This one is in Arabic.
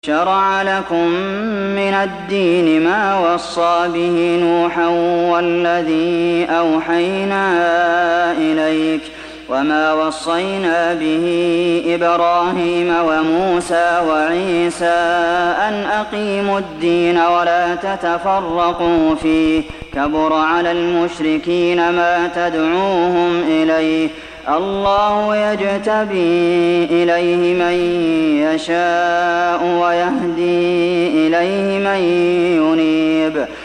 شَرَعَ لَكُم مِّنَ الدِّينِ مَا وَصَّىٰ بِهِ نُوحًا وَالَّذِي أَوْحَيْنَا إِلَيْكَ وَمَا وَصَّيْنَا بِهِ إِبْرَاهِيمَ وَمُوسَىٰ وَعِيسَىٰ أَنْ أَقِيمُوا الدِّينَ وَلَا تَتَفَرَّقُوا فِيهِ ۚ كَبُرَ عَلَى الْمُشْرِكِينَ مَا تَدْعُوهُمْ إِلَيْهِ ۚ اللَّهُ يَجْتَبِي إِلَيْهِ مَن يَشَاءُ وَيَهْدِي إِلَيْهِ مَن يُنِيبُ